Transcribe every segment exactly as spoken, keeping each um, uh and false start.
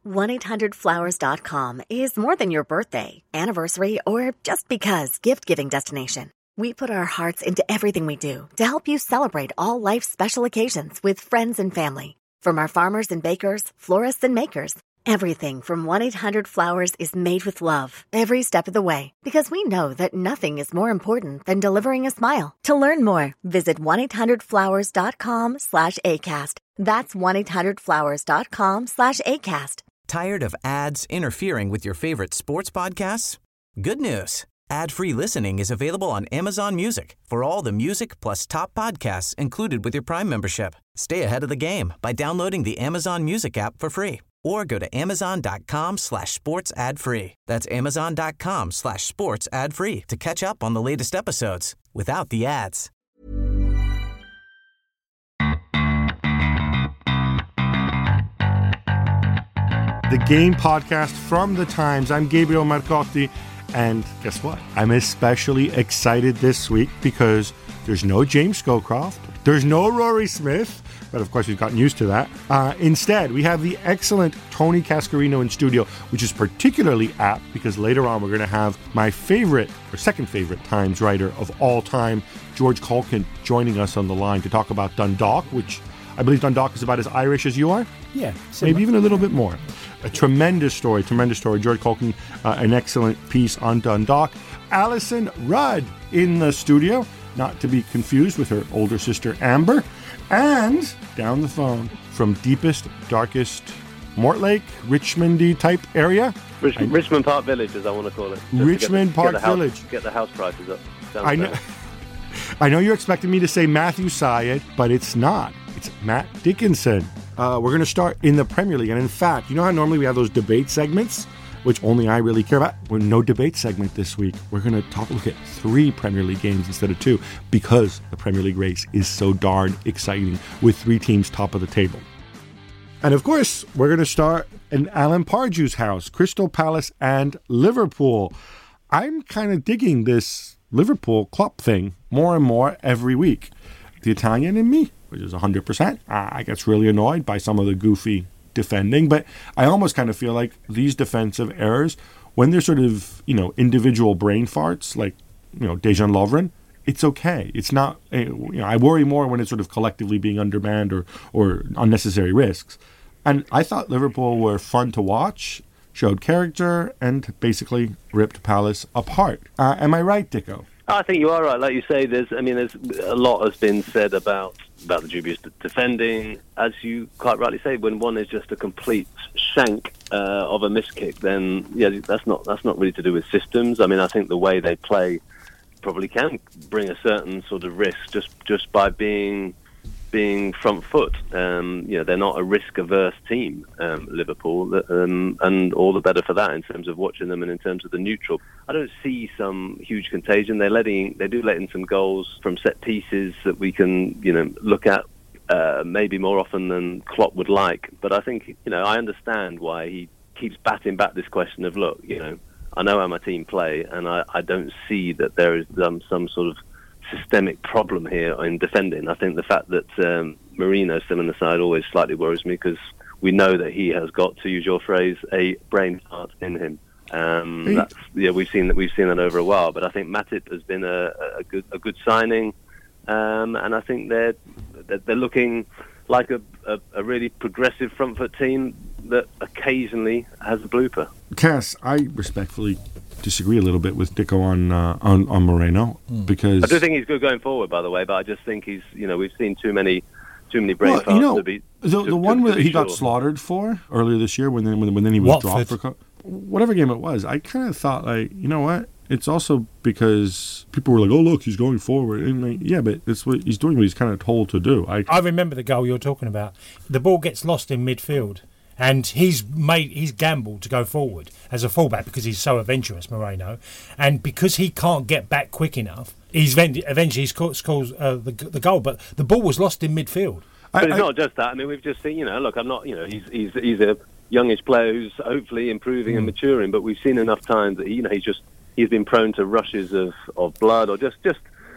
one eight hundred flowers dot com is more than your birthday, anniversary, or just because gift-giving destination. We put our hearts into everything we do to help you celebrate all life's special occasions with friends and family. From our farmers and bakers, florists and makers, everything from one eight hundred flowers is made with love every step of the way, because we know that nothing is more important than delivering a smile. To learn more, visit one eight hundred flowers dot com slash ACAST. That's one eight hundred flowers dot com slash ACAST. Tired of ads interfering with your favorite sports podcasts? Good news. Ad-free listening is available on Amazon Music for all the music plus top podcasts included with your Prime membership. Stay ahead of the game by downloading the Amazon Music app for free or go to amazon.com slash sports ad free. That's amazon.com slash sports ad free to catch up on the latest episodes without the ads. The Game Podcast from The Times. I'm Gabriel Marcotti. And guess what? I'm especially excited this week because there's no James Scowcroft. There's no Rory Smith. But of course, we've gotten used to that. Uh, instead, we have the excellent Tony Cascarino in studio, which is particularly apt because later on we're going to have my favorite, or second favorite, Times writer of all time, George Caulkin, joining us on the line to talk about Dundalk, which I believe Dundalk is about as Irish as you are. Yeah. Similar. Maybe even a little bit more. A tremendous story, tremendous story. George Caulkin, uh, an excellent piece on Dundalk. Alison Rudd in the studio, not to be confused with her older sister Amber. And down the phone from deepest, darkest Mortlake, Richmond-y type area. Rich, Richmond Park Village, as I want to call it. Just Richmond get the, Park get house, Village. Get the house prices up. I know, I know you're expecting me to say Matthew Syed, but it's not. It's Matt Dickinson. Uh, we're going to start in the Premier League. And in fact, you know how normally we have those debate segments, which only I really care about? We're no debate segment this week. We're going to talk, look at three Premier League games instead of two because the Premier League race is so darn exciting with three teams top of the table. And of course, we're going to start in Alan Pardew's house, Crystal Palace and Liverpool. I'm kind of digging this Liverpool Klopp thing more and more every week. The Italian in me, which is one hundred percent, I get really annoyed by some of the goofy defending, but I almost kind of feel like these defensive errors, when they're sort of, you know, individual brain farts, like, you know, Dejan Lovren, it's okay. It's not, you know, I worry more when it's sort of collectively being undermanned or, or unnecessary risks. And I thought Liverpool were fun to watch, showed character, and basically ripped Palace apart. Uh, am I right, Dicko? I think you are right. Like you say, there's, I mean, there's a lot has been said about about the dubious defending. As you quite rightly say, when one is just a complete shank uh, of a miss kick, then yeah, that's not that's not really to do with systems. I mean, I think the way they play probably can bring a certain sort of risk just just by being being front foot. Um, you know, they're not a risk-averse team, um, Liverpool, um, and all the better for that in terms of watching them and in terms of the neutral. I don't see some huge contagion. They're letting, they do let in some goals from set pieces that we can, you know, look at uh, maybe more often than Klopp would like. But I think, you know, I understand why he keeps batting back this question of, look, you know, I know how my team play, and I, I don't see that there is um, some sort of systemic problem here in defending. I think the fact that um, Mourinho still on the side always slightly worries me because we know that he has got, to use your phrase, a brain fart in him. Um, that's, yeah, we've seen that we've seen that over a while. But I think Matip has been a, a good a good signing, um, and I think they're they're looking like a, a, a really progressive front foot team that occasionally has a blooper. Cass, I respectfully disagree a little bit with Dicko on uh, on, on Moreno mm. because I do think he's good going forward, by the way. But I just think he's, you know, we've seen too many too many brain well, farts you know, to be the to, the one to, where to he sure. got slaughtered for earlier this year when then when, when then he was Watford. dropped for whatever game it was. I kind of thought, like, you know what? It's also because people were like, "Oh, look, he's going forward," and like, yeah, but it's what he's doing. What he's kind of told to do. I I remember the goal you're talking about. The ball gets lost in midfield. And he's made he's gambled to go forward as a fullback because he's so adventurous, Moreno, and because he can't get back quick enough, he's eventually he scores, scores uh, the, the goal. But the ball was lost in midfield. But I, it's I, not just that. I mean, we've just seen. You know, look, I'm not. You know, he's he's he's a youngish player who's hopefully improving mm. and maturing. But we've seen enough times that you know he's just he's been prone to rushes of, of blood or just just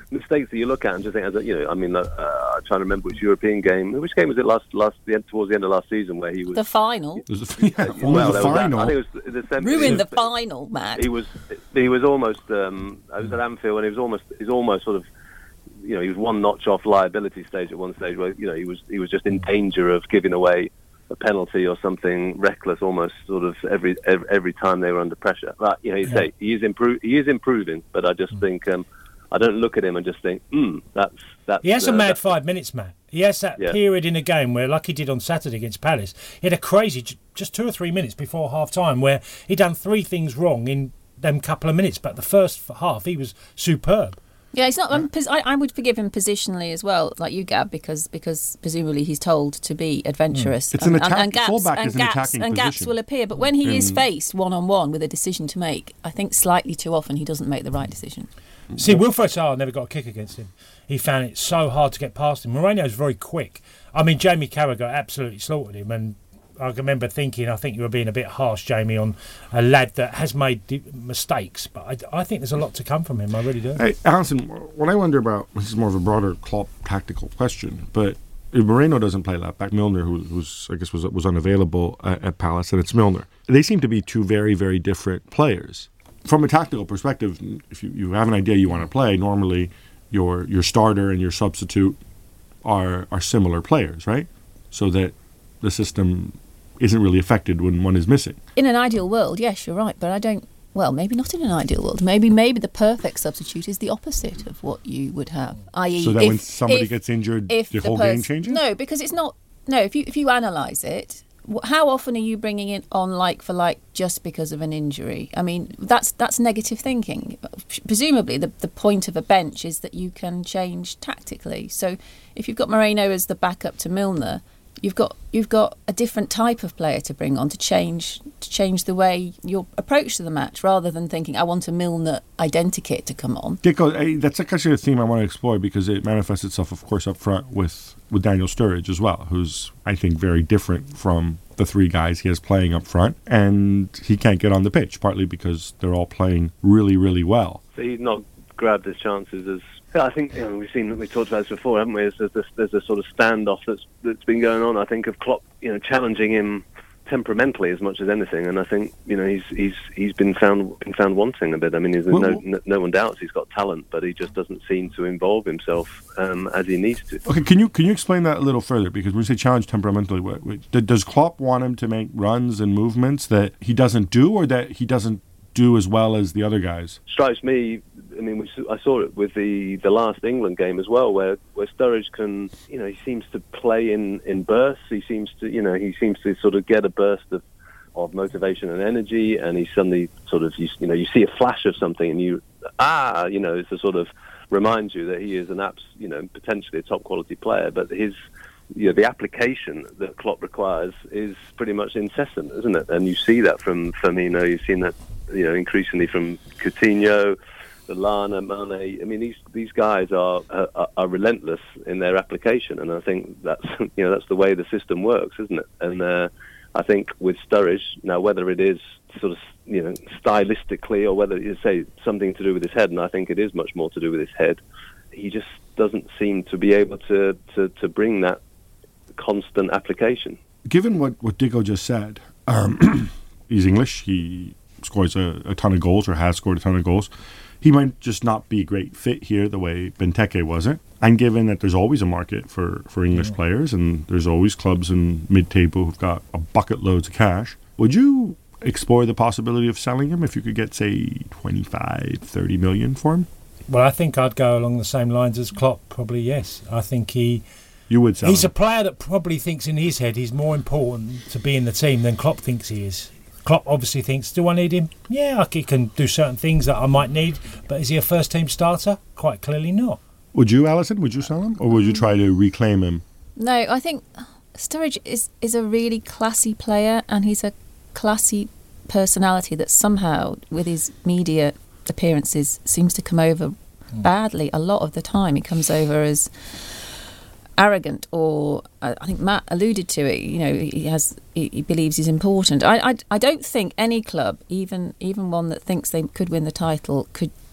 mistakes that you look at and just think, as a, you know, I mean, uh, I'm trying to remember which European game, which game was it last, last, the end, towards the end of last season where he was the final. It was the, yeah, well, well, the there was final. That, I think it was the semi- Ruined the was, final, Matt. He was, he was almost. Um, I was at Anfield, and he was almost, he's almost sort of. You know, he was one notch off liability stage at one stage where, you know, he was he was just in danger of giving away a penalty or something reckless almost sort of every every, every time they were under pressure. But, you know, you yeah. say he is improve he is improving, but I just mm. think um, I don't look at him and just think, hmm, that's that's. He has uh, a mad five minutes, Matt. He has that yeah. period in a game where, like he did on Saturday against Palace, he had a crazy just two or three minutes before half time where he done three things wrong in them couple of minutes, but the first half he was superb. Yeah, it's not. Um, I, I would forgive him positionally as well, like you, Gab, because because presumably he's told to be adventurous. It's an and, attack. And, and gaps, fullback and is an gaps, attacking and position. gaps will appear. But when he In, is faced one on one with a decision to make, I think slightly too often he doesn't make the right decision. See, Wilfred Zaha never got a kick against him. He found it so hard to get past him. Moreno's very quick. I mean, Jamie Carragher absolutely slaughtered him, and I remember thinking, I think you were being a bit harsh, Jamie, on a lad that has made d- mistakes. But I, I think there's a lot to come from him. I really do. Hey, Alison, what I wonder about, this is more of a broader Klopp tactical question, but if Moreno doesn't play left back, Milner, who was I guess was was unavailable at, at Palace, and it's Milner. They seem to be two very, very different players. From a tactical perspective, if you, you have an idea you want to play, normally your your starter and your substitute are are similar players, right? So that the system isn't really affected when one is missing. In an ideal world, yes, you're right, but I don't. Well, maybe not in an ideal world. Maybe maybe the perfect substitute is the opposite of what you would have. that is, so that if, when somebody if, gets injured, if the the whole pers- game changes. No, because it's not. No, if you if you analyse it, wh- how often are you bringing it on like for like just because of an injury? I mean, that's that's negative thinking. Presumably, the the point of a bench is that you can change tactically. So, if you've got Moreno as the backup to Milner, You've got you've got a different type of player to bring on to change to change the way your approach to the match, rather than thinking I want a Milner identikit to come on. Dicko, that's actually a theme I want to explore because it manifests itself, of course, up front with, with Daniel Sturridge as well, who's I think very different from the three guys he has playing up front, and he can't get on the pitch partly because they're all playing really, really well. So he's not grabbed his chances as. Yeah, I think you know, we've seen we talked about this before, haven't we? There's, there's, there's a sort of standoff that's that's been going on. I think of Klopp, you know, challenging him temperamentally as much as anything, and I think you know he's he's he's been found been found wanting a bit. I mean, there's well, no, no no one doubts he's got talent, but he just doesn't seem to involve himself um, as he needs to. Okay, can you can you explain that a little further? Because when you say challenge temperamentally, what, what, does Klopp want him to make runs and movements that he doesn't do, or that he doesn't do as well as the other guys? Strikes me. I mean, we, I saw it with the, the last England game as well, where, where Sturridge can, you know, he seems to play in, in bursts. He seems to, you know, he seems to sort of get a burst of, of motivation and energy, and he suddenly sort of, you, you know, you see a flash of something, and you, ah, you know, it's a sort of reminds you that he is an abs, you know, potentially a top quality player, but his, you know, the application that Klopp requires is pretty much incessant, isn't it? And you see that from Firmino, you've seen that, you know, increasingly from Coutinho. Lana, Mane. I mean, these these guys are, are are relentless in their application, and I think that's you know that's the way the system works, isn't it? And uh, I think with Sturridge now, whether it is sort of you know stylistically or whether you say something to do with his head, and I think it is much more to do with his head, he just doesn't seem to be able to to, to bring that constant application. Given what what Dicko just said, um, he's English. He scores a, a ton of goals, or has scored a ton of goals. He might just not be a great fit here the way Benteke wasn't. And given that there's always a market for, for English yeah. players, and there's always clubs in mid-table who've got a bucket loads of cash, would you explore the possibility of selling him if you could get, say, twenty-five, thirty million for him? Well, I think I'd go along the same lines as Klopp, probably, yes. I think he... You would sell He's him. a player that probably thinks in his head he's more important to be in the team than Klopp thinks he is. Klopp obviously thinks, do I need him? Yeah, he can do certain things that I might need, but is he a first-team starter? Quite clearly not. Would you, Alison? Would you sell him? Or would you try to reclaim him? No, I think Sturridge is, is a really classy player, and he's a classy personality that somehow, with his media appearances, seems to come over mm. badly a lot of the time. He comes over as arrogant, or uh, I think Matt alluded to it. You know, he has he, he believes he's important. I, I I don't think any club, even even one that thinks they could win the title, could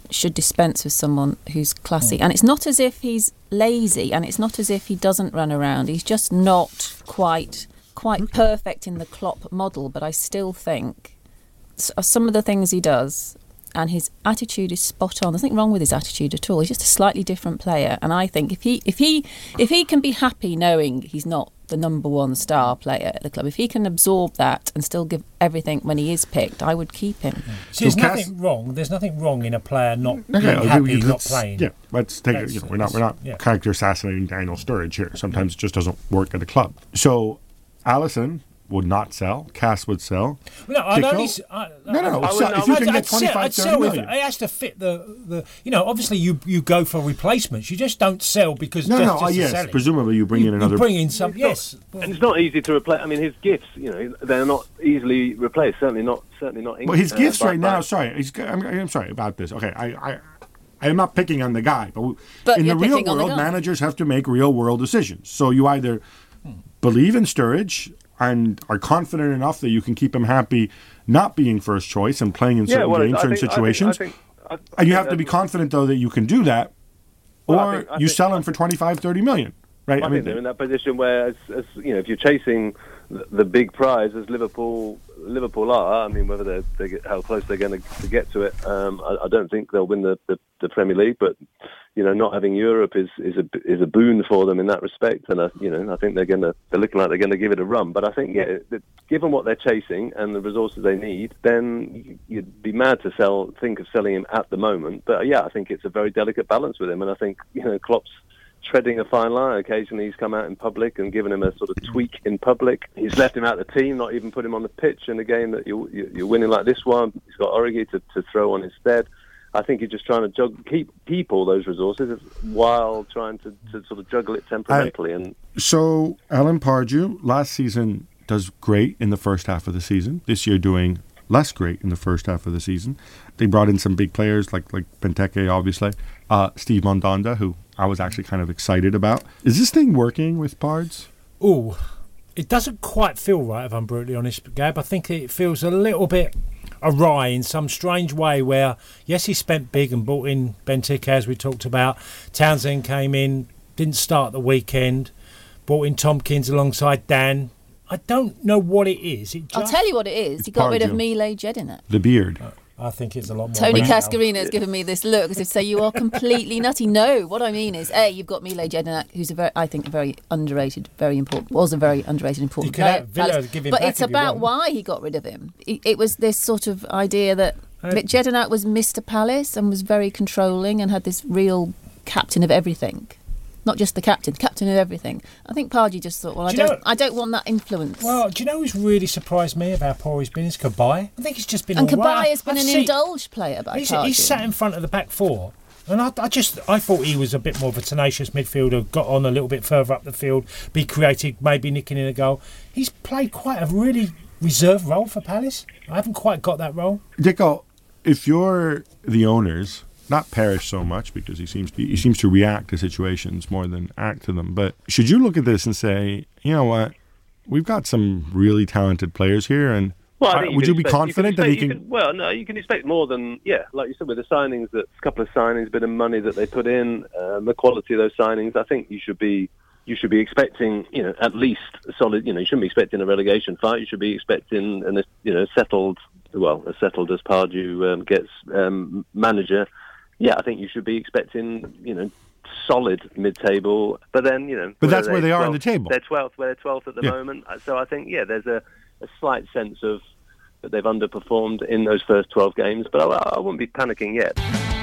should dispense with someone who's classy. And it's not as if he's lazy, and it's not as if he doesn't run around. He's just not quite quite perfect in the Klopp model, but I still think some of the things he does, and his attitude is spot on. There's nothing wrong with his attitude at all. He's just a slightly different player, and I think if he if he if he can be happy knowing he's not the number one star player at the club, if he can absorb that and still give everything when he is picked, I would keep him. So there's So nothing Cass- wrong. There's nothing wrong in a player not Okay, being okay, happy, we- not let's- playing. Yeah, let's take it. That's- You know, we're not we're not yeah. character assassinating Daniel Sturridge here. Sometimes it just doesn't work at a club. So, Allison would not sell. Cass would sell. No, I'd Kiko? only. s- I, No, no, no. I sell- wouldn't- if you I'd- can I'd get sell- twenty-five, I'd thirty sell if million. it has to fit the, the. You know, obviously you you go for replacements. You just don't sell because No, just, no. just uh, to yes, sell it. presumably you bring you, in another. You bring in some. Yes. And it's not easy to replace. I mean, his gifts, you know, they're not easily replaced. Certainly not. Certainly not. Well, his uh, gifts by- right now. by- Sorry, he's, I'm, I'm sorry about this. Okay, I, I, I am not picking on the guy, but, we- But in the you're real picking on the world, guy. managers have to make real world decisions. So you either believe in Sturridge and are confident enough that you can keep him happy, not being first choice and playing in Yeah, certain well, games, I certain think- I think- situations, I think- I- I and you think have to be that's- confident though that you can do that, or Well, I think- I you think- sell him for twenty-five, thirty million, right? I, think they're in that position where, as, as you know, if you're chasing the, the big prize, as Liverpool Liverpool are, I mean, whether they they get, how close they're going to get to it, um, I, I don't think they'll win the, the, the Premier League. But you know, not having Europe is, is a is a boon for them in that respect. And I, you know, I think they're going to they're looking like they're going to give it a run. But I think, yeah, that given what they're chasing and the resources they need, then you'd be mad to sell think of selling him at the moment. But yeah, I think it's a very delicate balance with him, and I think you know, Klopp's treading a fine line. Occasionally he's come out in public and given him a sort of tweak in public. He's left him out of the team, not even put him on the pitch in a game that you're, you're winning like this one. He's got Origi to, to throw on instead. I think he's just trying to jug, keep keep all those resources while trying to, to sort of juggle it temperamentally. I, and So Alan Pardew last season does great in the first half of the season. This year doing less great in the first half of the season. They brought in some big players like like Benteke, obviously. Uh, Steve Mandanda, who I was actually kind of excited about. Is this thing working with Pards? Ooh, it doesn't quite feel right, if I'm brutally honest, Gab. I think it feels a little bit awry in some strange way where, yes, he spent big and brought in Benteke, as we talked about. Townsend came in, didn't start the weekend, brought in Tompkins alongside Dan. I don't know what it is. It just, I'll tell you what it is. It's He got rid of Pardew. Mile Jedinak. The beard. I think it's a lot more. Tony now. Cascarino has given me this look as if to say you are completely nutty. No, what I mean is, A, you've got Mile Jedinak, who's a very, I think, a very underrated, very important, was a very underrated, important You could player. have Villa give him but back it's if you about want. why he got rid of him. It, it was this sort of idea that Uh, Jedinak was Mister Palace and was very controlling and had this real captain of everything. Not just the captain, captain of everything. I think Pardew just thought, well, I Do you don't, know- I don't want that influence. Well, do you know who's really surprised me about how poor he's been? Is Kabay. I think he's just been and all Kabay right. has been I've an seen- indulged player by He's, Pardew. he's sat in front of the back four. And I, I just, I thought he was a bit more of a tenacious midfielder, got on a little bit further up the field, be creative, maybe nicking in a goal. He's played quite a really reserved role for Palace. I haven't quite got that role. Dicko, if you're the owners, not Parrish so much because he seems to be, he seems to react to situations more than act to them. But should you look at this and say, you know what, we've got some really talented players here, and Well, I uh, think would can you be expect- confident can that he expect- can? you Well, no, you can expect more than yeah, like you said with the signings, that a couple of signings, a bit of money that they put in, um, the quality of those signings. I think you should be you should be expecting you know at least a solid. You know, you shouldn't be expecting a relegation fight. You should be expecting an you know settled well as settled as Pardew um, gets um, manager. Yeah, I think you should be expecting you know. solid mid-table, but then you know. But that's whether where they they're are in the twelfth table. They're twelfth, where they're twelfth at the Yeah. moment. So I think yeah, there's a, a slight sense of that they've underperformed in those first twelve games, but I, I wouldn't be panicking yet.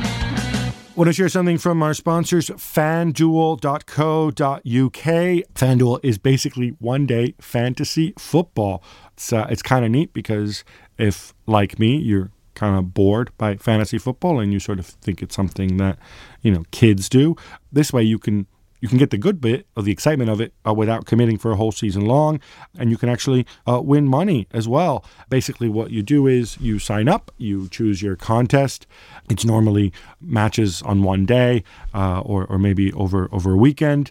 Want to share something from our sponsors, FanDuel dot co dot U K. FanDuel is basically one-day fantasy football. It's uh, it's kind of neat because if, like me, you're kind of bored by fantasy football and you sort of think it's something that, you know, kids do, this way you can you can get the good bit of the excitement of it uh, without committing for a whole season long, and you can actually uh, win money as well. Basically, what you do is you sign up, you choose your contest. It's normally matches on one day uh, or, or maybe over, over a weekend,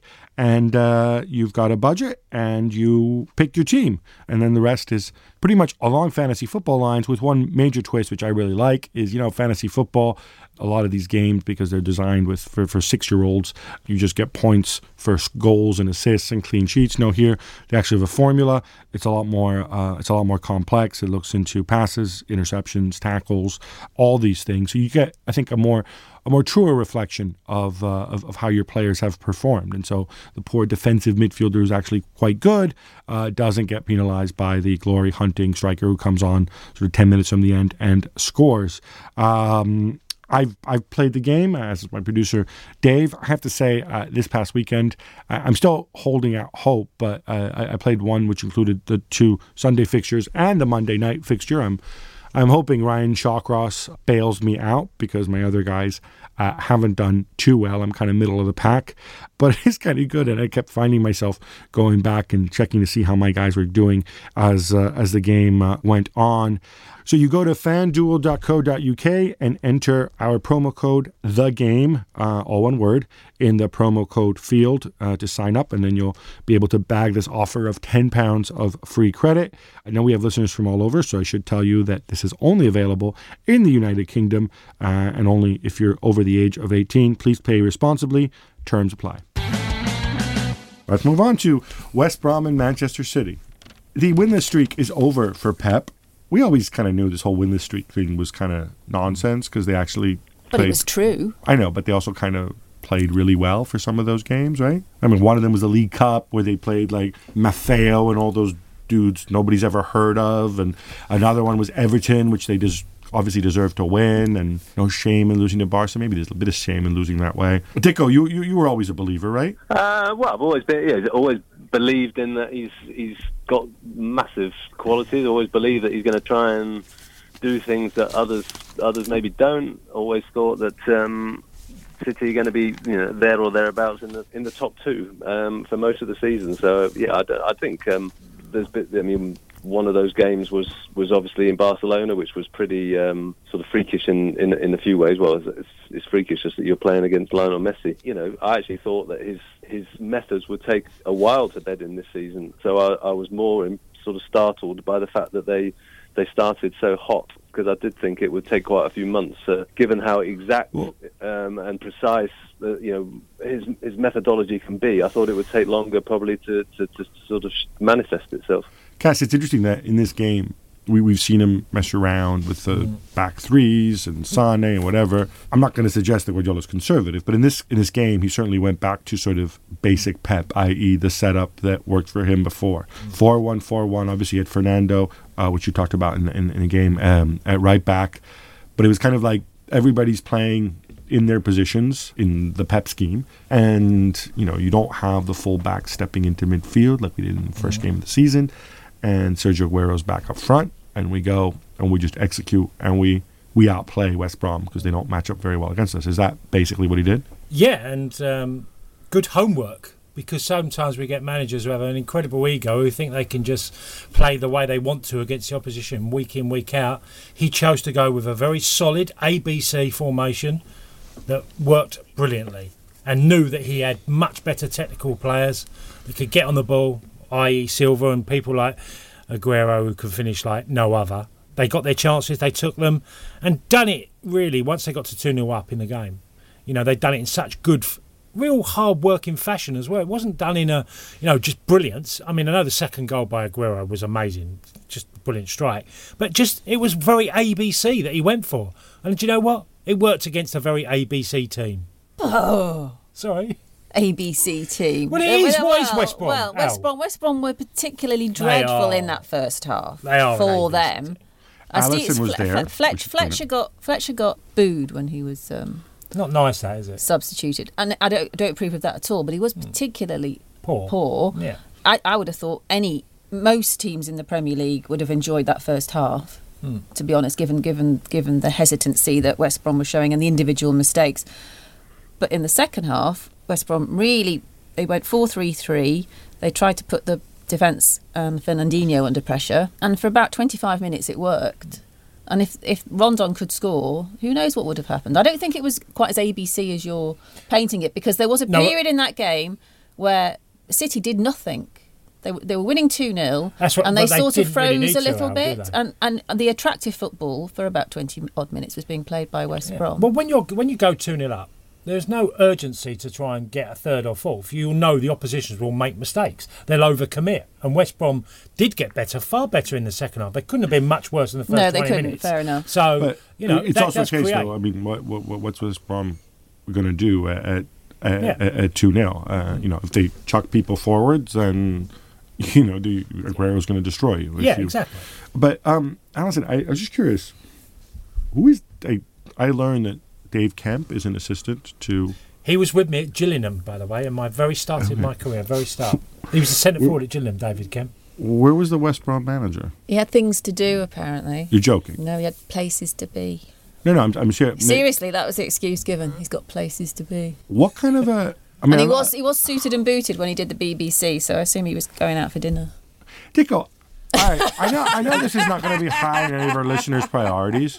and uh, you've got a budget, and you pick your team. And then the rest is pretty much along fantasy football lines, with one major twist, which I really like, is, you know, fantasy football, a lot of these games, because they're designed with for, for six-year-olds, you just get points for goals and assists and clean sheets. No, here they actually have a formula. It's a lot more. Uh, it's a lot more complex. It looks into passes, interceptions, tackles, all these things. So you get, I think, a more a more truer reflection of, uh, of of how your players have performed. And so the poor defensive midfielder who's actually quite good uh, doesn't get penalized by the glory-hunting striker who comes on sort of ten minutes from the end and scores. Um, I've I've played the game, as my producer Dave. I have to say, uh, this past weekend, I'm still holding out hope, but uh, I, I played one which included the two Sunday fixtures and the Monday night fixture. I'm I'm hoping Ryan Shawcross bails me out, because my other guys uh, haven't done too well. I'm kind of middle of the pack, but it's kind of good. And I kept finding myself going back and checking to see how my guys were doing as uh, as the game uh, went on. So you go to fanduel dot co dot uk and enter our promo code THEGAME, uh, all one word, in the promo code field uh, to sign up, and then you'll be able to bag this offer of ten pounds of free credit. I know we have listeners from all over, so I should tell you that this is only available in the United Kingdom, uh, and only if you're over the age of eighteen. Please pay responsibly. Terms apply. Let's move on to West Brom and Manchester City. The winless streak is over for Pep. We always kind of knew this whole winless streak thing was kind of nonsense, because they actually But played, it was true. I know, but they also kind of played really well for some of those games, right? I mean, one of them was the League Cup, where they played like Maffeo and all those dudes nobody's ever heard of, and another one was Everton, which they just obviously deserved to win, and no shame in losing to Barca. Maybe there's a bit of shame in losing that way. Dicko, you you, you were always a believer, right? Uh, well, I've always been, yeah, always believed in that he's he's got massive qualities. Always believed that he's going to try and do things that others others maybe don't. Always thought that um, City are going to be, you know, there or thereabouts in the in the top two um, for most of the season. So yeah, I, I think um, there's bit. I mean, one of those games was, was obviously in Barcelona, which was pretty um, sort of freakish in, in in a few ways. Well, it's, it's freakish just that you're playing against Lionel Messi. You know, I actually thought that his his methods would take a while to bed in this season. So I, I was more in, sort of startled by the fact that they they started so hot, because I did think it would take quite a few months, uh, given how exact um, and precise uh, you know his his methodology can be. I thought it would take longer probably to, to, to sort of manifest itself. Cass, it's interesting that in this game, we, we've seen him mess around with the mm. back threes and Sane and whatever. I'm not going to suggest that Guardiola's conservative, but in this in this game, he certainly went back to sort of basic Pep, that is the setup that worked for him before. four one four one, obviously, he had Fernando, uh, which you talked about in, in, in the game, um, at right back. But it was kind of like everybody's playing in their positions in the Pep scheme, and you know you don't have the full back stepping into midfield like we did in the first mm. game of the season. And Sergio Aguero's back up front, and we go and we just execute, and we, we outplay West Brom because they don't match up very well against us. Is that basically what he did? Yeah, and um, good homework, because sometimes we get managers who have an incredible ego who think they can just play the way they want to against the opposition week in, week out. He chose to go with a very solid A B C formation that worked brilliantly, and knew that he had much better technical players that could get on the ball, that is. Silva and people like Aguero, who could finish like no other. They got their chances, they took them, and done it really once they got to two nil up in the game. You know, they'd done it in such good, real hard-working fashion as well. It wasn't done in a, you know, just brilliance. I mean, I know the second goal by Aguero was amazing, just a brilliant strike, but just it was very A B C that he went for. And do you know what? It worked against a very A B C team. Oh. Sorry. A B C team. Well, it is. Well, what is West Brom? Well, West Brom, West Brom were particularly dreadful in that first half. They are for them. Alisson was Fle- there. Fletch, Fletcher got Fletcher got booed when he was um, not nice, that is it? Substituted, and I don't don't approve of that at all. But he was particularly poor. Poor. Yeah. I, I would have thought any most teams in the Premier League would have enjoyed that first half. Hmm. To be honest, given given given the hesitancy that West Brom was showing and the individual mistakes, but in the second half, West Brom really. They went four three three. They tried to put the defence and Fernandinho under pressure. And for about twenty-five minutes it worked. And if, if Rondon could score, who knows what would have happened. I don't think it was quite as A B C as you're painting it, because there was a no, period in that game where City did nothing. They, they were winning two nil, That's what, and they they sort of didn't froze really need a to, little Al, bit. do they? And, and and the attractive football for about twenty odd minutes was being played by West Yeah. Brom. Well, when you're when you go two nil up, there's no urgency to try and get a third or fourth. You'll know the oppositions will make mistakes. They'll overcommit. And West Brom did get better, far better in the second half. They couldn't have been much worse in the first No, they twenty couldn't, minutes. fair enough. So, But you know, it's that also the does case, create. though. I mean, what, what, what's West Brom going to do at at, Yeah. at, at two nil? Uh, you know, if they chuck people forwards, then you know, the Aguero's going to destroy you. If Yeah, you, exactly. But um, Alison, I, I was just curious. Who is I? I learned that Dave Kemp is an assistant to. He was with me at Gillingham, by the way, in my very start of my career, very start. He was a centre forward at Gillingham, David Kemp. Where was the West Brom manager? He had things to do, apparently. You're joking? No, he had places to be. No, no, I'm, I'm sure. Seriously, that was the excuse given. He's got places to be. What kind of a? I mean, And he I'm- was he was suited and booted when he did the B B C, so I assume he was going out for dinner. Dicko, all right, I know, I know this is not going to be high on any of our listeners' priorities,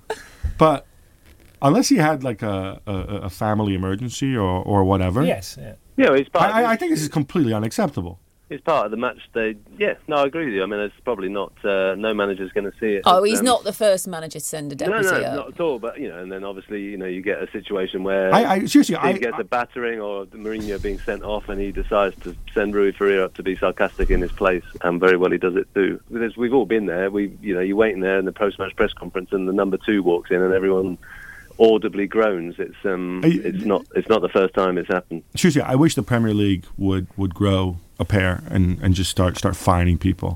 but unless he had like a, a, a family emergency or, or whatever, Yes, yeah. Yeah, he's part. I, I think this is completely unacceptable. It's part of the match day. Yeah, no, I agree with you. I mean, it's probably not. Uh, no manager's going to see it. Oh, as, he's um, not the first manager to send a No, deputy no, up. not at all. But you know, and then obviously, you know, you get a situation where I, I seriously, he I, gets I a battering, or Mourinho being sent off, and he decides to send Rui Faria up to be sarcastic in his place, and very well he does it too. Because we've all been there. We, you know, you're waiting there in the post-match press conference, and the number two walks in, and everyone audibly groans. It's um, I- it's not, it's not the first time it's happened. seriously, I wish the Premier League would, would grow a pair and, and just start start fining people.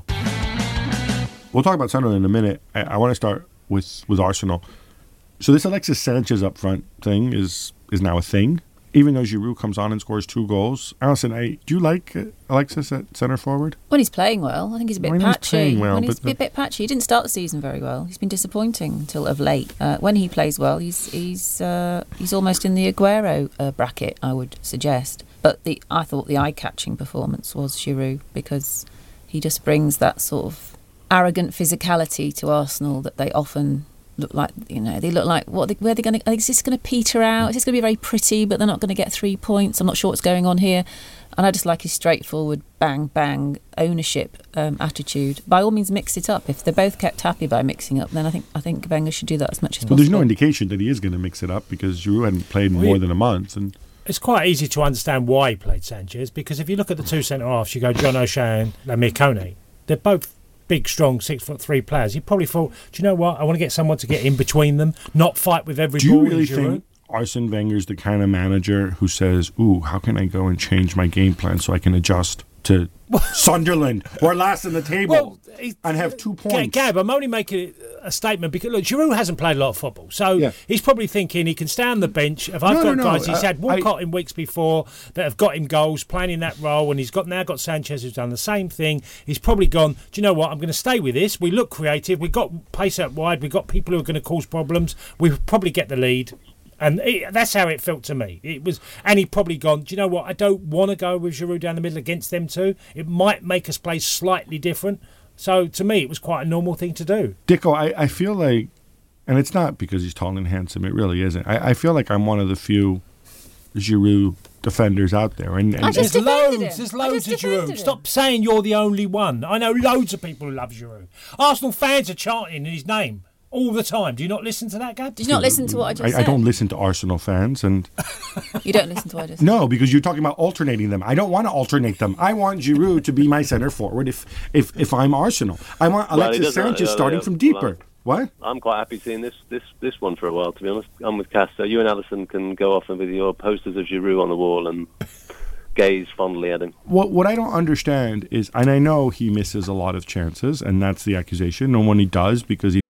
We'll talk about Sunderland in a minute. I, I want to start with, with Arsenal. So this Alexis Sanchez up front thing is is now a thing, even though Giroud comes on and scores two goals. Alison, I, do you like uh, Alexis at centre forward? When he's playing well, I think he's a bit When he's patchy. playing well, when he's but a bit patchy, he didn't start the season very well. He's been disappointing until of late. Uh, when he plays well, he's he's uh, he's almost in the Aguero uh, bracket, I would suggest. But the I thought the eye-catching performance was Giroud, because he just brings that sort of arrogant physicality to Arsenal that they often look like. You know, they look like what? They, where are they going to? Is this going to peter out? Is this going to be very pretty, but they're not going to get three points? I'm not sure what's going on here. And I just like his straightforward, bang, bang ownership um, attitude. By all means, mix it up. If they're both kept happy by mixing up, then I think I think Wenger should do that as much as Well, possible. there's no indication that he is going to mix it up because Giroud hadn't played in Well, more yeah. than a month. And It's quite easy to understand why he played Sanchez, because if you look at the two centre-halves, you go John O'Shea and Lamir Kone, they're both big, strong, six-foot-three players. You probably thought, do you know what, I want to get someone to get in between them, not fight with every do ball you really in Giroud. think Arsene Wenger's the kind of manager who says, ooh, how can I go and change my game plan so I can adjust to Sunderland or last in the table Well, he's- and have two Ga- points? Gab, I'm only making a statement because, look, Giroud hasn't played a lot of football. So Yeah. he's probably thinking he can stay on the bench. If I've No, got no, no, guys, he's I- had Walcott in weeks before that have got him goals, playing in that role, and he's got now got Sanchez who's done the same thing. He's probably gone, do you know what, I'm going to stay with this. We look creative. We've got pace out wide. We've got people who are going to cause problems. We'll probably get the lead. And it, that's how it felt to me. It was, and he'd probably gone, do you know what, I don't want to go with Giroud down the middle against them two. It might make us play slightly different. So to me, it was quite a normal thing to do. Dicko, I, I feel like, and it's not because he's tall and handsome, it really isn't. I, I feel like I'm one of the few Giroud defenders out there. And, and I just There's defended loads, him. there's I loads just of defended Giroud. him. Stop saying you're the only one. I know loads of people who love Giroud. Arsenal fans are chanting his name all the time. Do you not listen to that, Gab? Did you not listen to what I just I, said? I don't listen to Arsenal fans, and You don't listen to what I just said? no, because you're talking about alternating them. I don't want to alternate them. I want Giroud to be my center forward if if, if I'm Arsenal. I want Well, he Alexis doesn't- Sanchez yeah, starting yeah, from well, deeper. What? I'm quite happy seeing this, this, this one for a while, to be honest. I'm with Cass. So you and Alison can go off and with your posters of Giroud on the wall and gaze fondly at him. What what I don't understand is, and I know he misses a lot of chances, and that's the accusation. And when he does, because he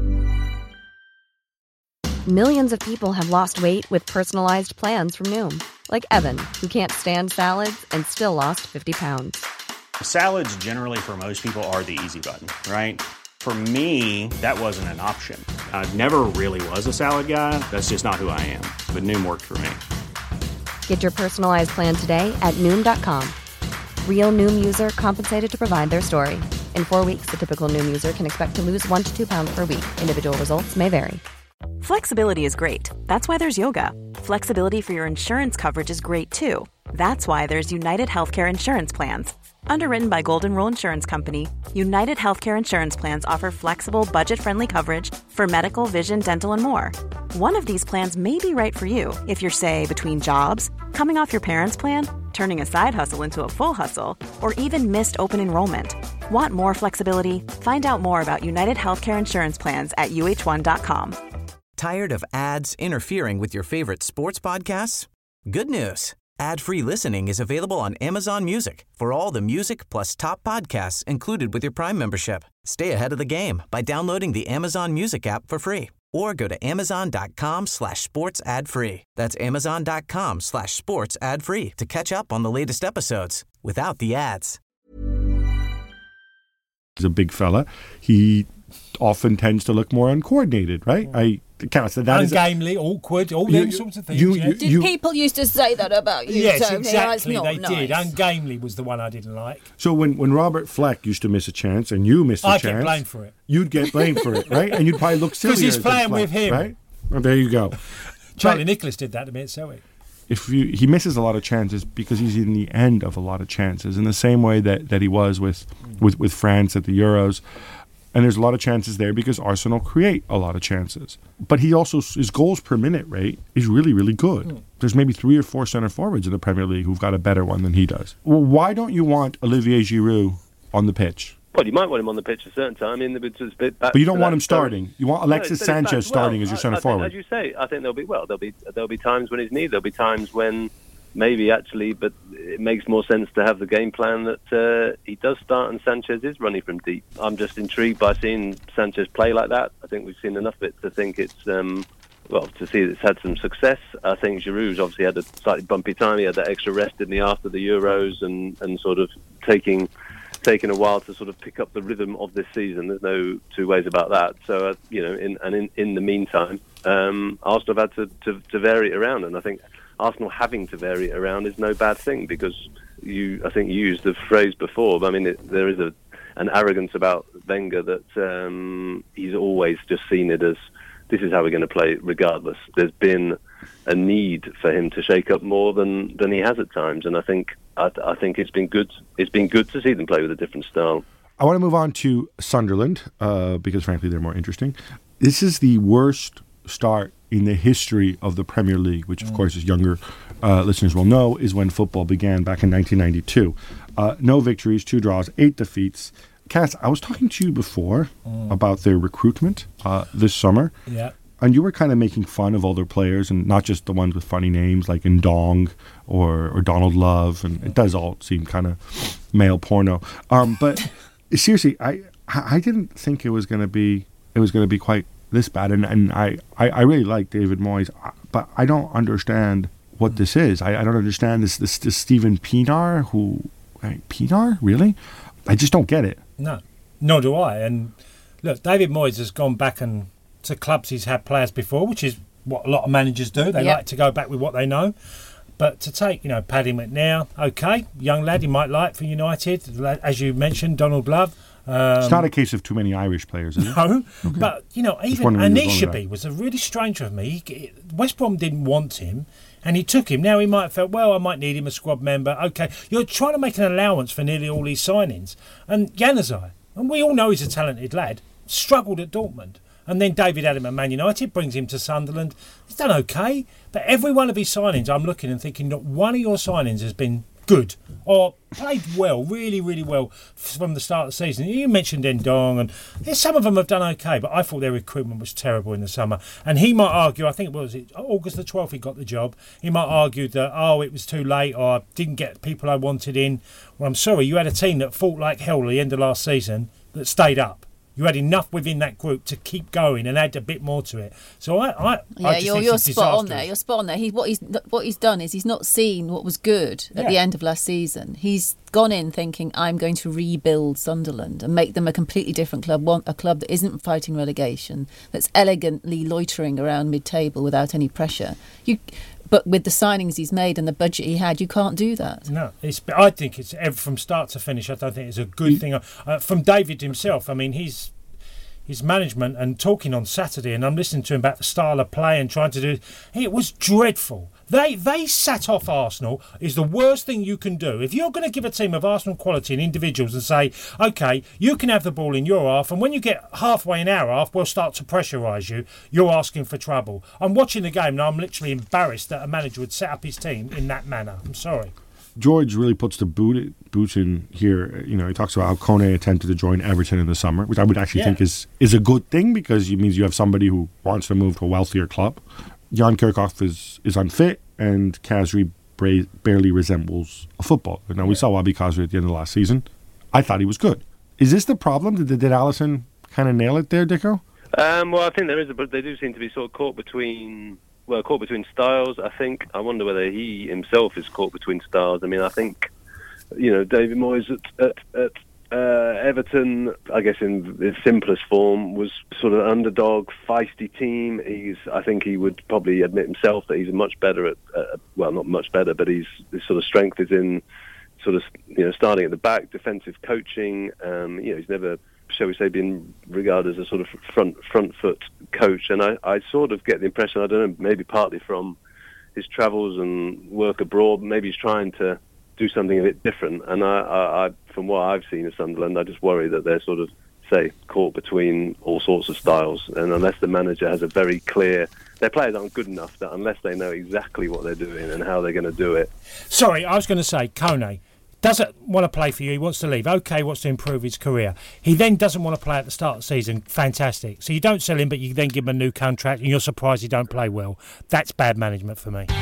Millions of people have lost weight with personalized plans from Noom. Like Evan, who can't stand salads and still lost fifty pounds. Salads generally for most people are the easy button, right? For me, that wasn't an option. I never really was a salad guy. That's just not who I am. But Noom worked for me. Get your personalized plan today at Noom dot com. Real Noom user compensated to provide their story. In four weeks, the typical Noom user can expect to lose one to two pounds per week. Individual results may vary. Flexibility is great. That's why there's yoga. flexibility for your insurance coverage is great too. That's why there's United Healthcare Insurance Plans. Underwritten by Golden Rule Insurance Company, United Healthcare Insurance Plans offer flexible, budget-friendly coverage for medical, vision, dental, and more. One of these plans may be right for you if you're, say, between jobs, coming off your parents' plan, turning a side hustle into a full hustle, or even missed open enrollment. Want more flexibility? Find out more about United Healthcare Insurance Plans at U H one dot com. Tired of ads interfering with your favorite sports podcasts? Good news. Ad-free listening is available on Amazon Music for all the music plus top podcasts included with your Prime membership. Stay ahead of the game by downloading the Amazon Music app for free or go to amazon.com slash sports ad free. That's amazon.com slash sports ad free to catch up on the latest episodes without the ads. He's a big fella. He often tends to look more uncoordinated, right? I can't say that. Ungamely, is a, awkward, all you, those sorts of things. You, yeah. you, Did you, people used to say that about you, yes, Tony? exactly, That's they not did. nice. Ungamely was the one I didn't like. So when, when Robert Fleck used to miss a chance and you missed a I'd chance, get blamed for it. You'd get blamed for it, right? And you'd probably look sillier. Because he's than playing Fleck, with him. right? Well, there you go. Charlie But Nicholas did that to me at Celtic. If you, he misses a lot of chances because he's in the end of a lot of chances, in the same way that, that he was with, with, with France at the Euros. And there's a lot of chances there because Arsenal create a lot of chances. But he also, his goals per minute rate is really, really good. Mm. There's maybe three or four centre forwards in the Premier League who've got a better one than he does. Well, why don't you want Olivier Giroud on the pitch? Well, you might want him on the pitch at a certain time. I mean, it's a bit back but you don't to want that him starting. You want Alexis no, Sanchez well, starting as your centre I, I forward. Think, as you say, I think there'll be well, there'll be there'll be times when he's needed. There'll be times when maybe actually, but it makes more sense to have the game plan that uh, he does start and Sanchez is running from deep. I'm just intrigued by seeing Sanchez play like that. I think we've seen enough of it to think it's, um, well, to see it's had some success. I think Giroud's obviously had a slightly bumpy time. He had that extra rest in the after the Euros and, and sort of taking taking a while to sort of pick up the rhythm of this season. There's no two ways about that. So, uh, you know, in, and in, in the meantime, um, Arsenal have had to, to, to vary it around, and I think Arsenal having to vary it around is no bad thing because you, I think, you used the phrase before. But I mean, it, there is a an arrogance about Wenger that um, he's always just seen it as this is how we're going to play regardless. There's been a need for him to shake up more than, than he has at times, and I think I, I think it's been good. It's been good to see them play with a different style. I want to move on to Sunderland uh, because, frankly, they're more interesting. This is the worst start in the history of the Premier League, which, of mm. course, as younger uh, listeners will know, is when football began back in nineteen ninety-two. Uh, no victories, two draws, eight defeats. Cass, I was talking to you before mm. about their recruitment uh, this summer. Yeah. And you were kind of making fun of all their players, and not just the ones with funny names like Ndong or, or Donald Love, and it does all seem kind of male porno. Um, but seriously, I I didn't think it was going to be it was going to be quite this bad, and, and I, I, I really like David Moyes, but I don't understand what this is. I, I don't understand this this, this Stephen Pienaar, who right, Pienaar really? I just don't get it. No, nor do I. And look, David Moyes has gone back and to clubs he's had players before, which is what a lot of managers do. They yep. like to go back with what they know. But to take, you know, Paddy McNair, okay, young lad he might like for United, as you mentioned, Donald Love. Um, it's not a case of too many Irish players, is it? No, okay. But, you know, even Anishabi was a really strange of me. He, West Brom didn't want him, and he took him. Now he might have felt, well, I might need him, a squad member. Okay, you're trying to make an allowance for nearly all these signings. And Januzaj, and we all know he's a talented lad, struggled at Dortmund. And then David had him at Man United, brings him to Sunderland. He's done okay. But every one of his signings, I'm looking and thinking, not one of your signings has been good or played well, really, really well from the start of the season. You mentioned Ndong, and yeah, some of them have done okay, but I thought their recruitment was terrible in the summer. And he might argue, I think it was it, August the twelfth he got the job, he might argue that, oh, it was too late, or I didn't get people I wanted in. Well, I'm sorry, you had a team that fought like hell at the end of last season that stayed up. You had enough within that group to keep going and add a bit more to it. So I, I, yeah, I just you're, think you're it's spot on disastrous. there. You're spot on there. He, what he's what he's done is he's not seen what was good at Yeah. the end of last season. He's gone in thinking, I'm going to rebuild Sunderland and make them a completely different club, one, a club that isn't fighting relegation, that's elegantly loitering around mid-table without any pressure. You. But with the signings he's made and the budget he had, you can't do that. No, it's, I think it's from start to finish. I don't think it's a good thing. Uh, from David himself, I mean, he's his management and talking on Saturday, and I'm listening to him about the style of play and trying to do. It was dreadful. They they sat off Arsenal is the worst thing you can do. If you're going to give a team of Arsenal quality and individuals and say, OK, you can have the ball in your half, and when you get halfway in our half, we'll start to pressurise you, you're asking for trouble. I'm watching the game and I'm literally embarrassed that a manager would set up his team in that manner. I'm sorry. George really puts the boot, boots in here. You know, he talks about how Kone attempted to join Everton in the summer, which I would actually yeah. think is, is a good thing because it means you have somebody who wants to move to a wealthier club. Jan Kirchhoff is, is unfit, and Khazri bra- barely resembles a footballer. Now, we saw Wabi Khazri at the end of the last season. I thought he was good. Is this the problem? Did, did Allison kind of nail it there, Dicko? Um, well, I think there is, a, but they do seem to be sort of caught between... Well, caught between styles, I think. I wonder whether he himself is caught between styles. I mean, I think, you know, David Moyes at, at, at uh, Everton, I guess in its simplest form, was sort of underdog, feisty team. He's, I think he would probably admit himself that he's much better at, uh, well, not much better, but he's, his sort of strength is in sort of, you know, starting at the back, defensive coaching. Um, you know, he's never, shall we say, been regarded as a sort of front front foot coach, and I, I sort of get the impression, I don't know, maybe partly from his travels and work abroad, maybe he's trying to do something a bit different, and I, I, I from what I've seen of Sunderland, I just worry that they're sort of, say, caught between all sorts of styles, and unless the manager has a very clear, their players aren't good enough that unless they know exactly what they're doing and how they're going to do it. Sorry, I was going to say, Kone doesn't want to play for you, he wants to leave. OK, wants to improve his career. He then doesn't want to play at the start of the season. Fantastic. So you don't sell him, but you then give him a new contract and you're surprised he don't play well. That's bad management for me.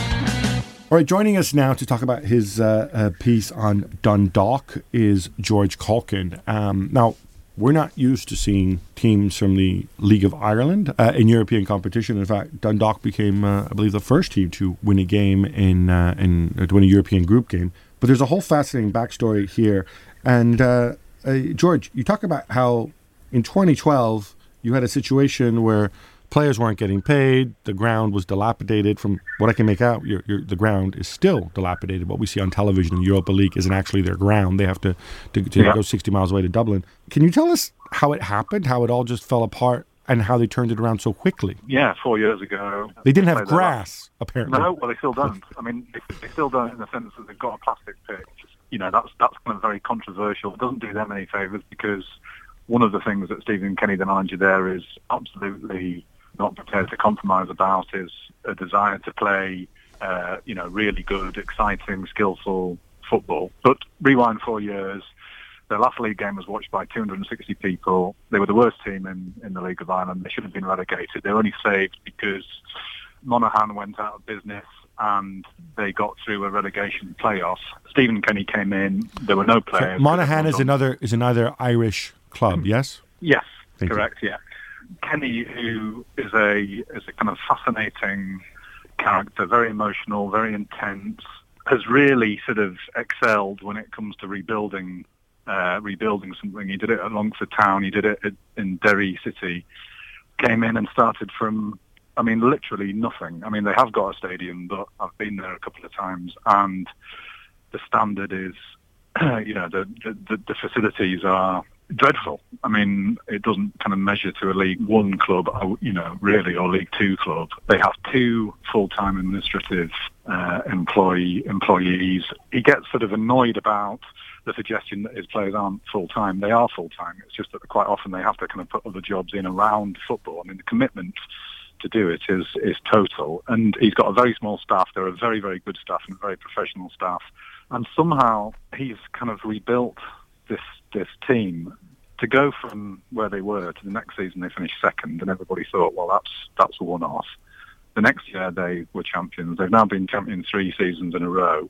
All right, joining us now to talk about his uh, uh, piece on Dundalk is George Caulkin. Um, now, we're not used to seeing teams from the League of Ireland uh, in European competition. In fact, Dundalk became, uh, I believe, the first team to win a game in, uh, in uh, to win a European group game. But there's a whole fascinating backstory here. And uh, uh, George, you talk about how in twenty twelve you had a situation where players weren't getting paid, the ground was dilapidated. From what I can make out, your, your, the ground is still dilapidated. What we see on television in the Europa League isn't actually their ground. They have to, to, to yeah. go sixty miles away to Dublin. Can you tell us how it happened, how it all just fell apart, and how they turned it around so quickly? Yeah, four years ago. They didn't have grass, apparently. No, well, they still don't. I mean, they, they still don't in the sense that they've got a plastic pitch. You know, that's that's kind of very controversial. It doesn't do them any favours because one of the things that Stephen Kenny, the manager there, is absolutely not prepared to compromise about is a desire to play, uh, you know, really good, exciting, skillful football. But rewind four years, their last league game was watched by two hundred sixty people. They were the worst team in, in the League of Ireland. They should have been relegated. They were only saved because Monaghan went out of business and they got through a relegation playoff. Stephen Kenny came in. There were no players. So Monaghan is another is another Irish club, yes? Yes, Thank correct, you. yeah. Kenny, who is a is a kind of fascinating character, very emotional, very intense, has really sort of excelled when it comes to rebuilding uh, rebuilding something. He did it at Longford Town, he did it in Derry City, came in and started from, I mean, literally nothing. I mean, they have got a stadium, but I've been there a couple of times, and the standard is, you know, the, the, the facilities are dreadful. I mean, it doesn't kind of measure to a League One club, you know, really, or League Two club. They have two full-time administrative uh, employee employees. He gets sort of annoyed about the suggestion that his players aren't full-time. They are full-time. It's just that quite often they have to kind of put other jobs in around football. I mean, the commitment to do it is is total. And he's got a very small staff. They're a very, very good staff and a very professional staff. And somehow he's kind of rebuilt this this team to go from where they were to the next season they finished second, and everybody thought, well, that's that's a one-off. The next year they were champions. They've now been champions three seasons in a row,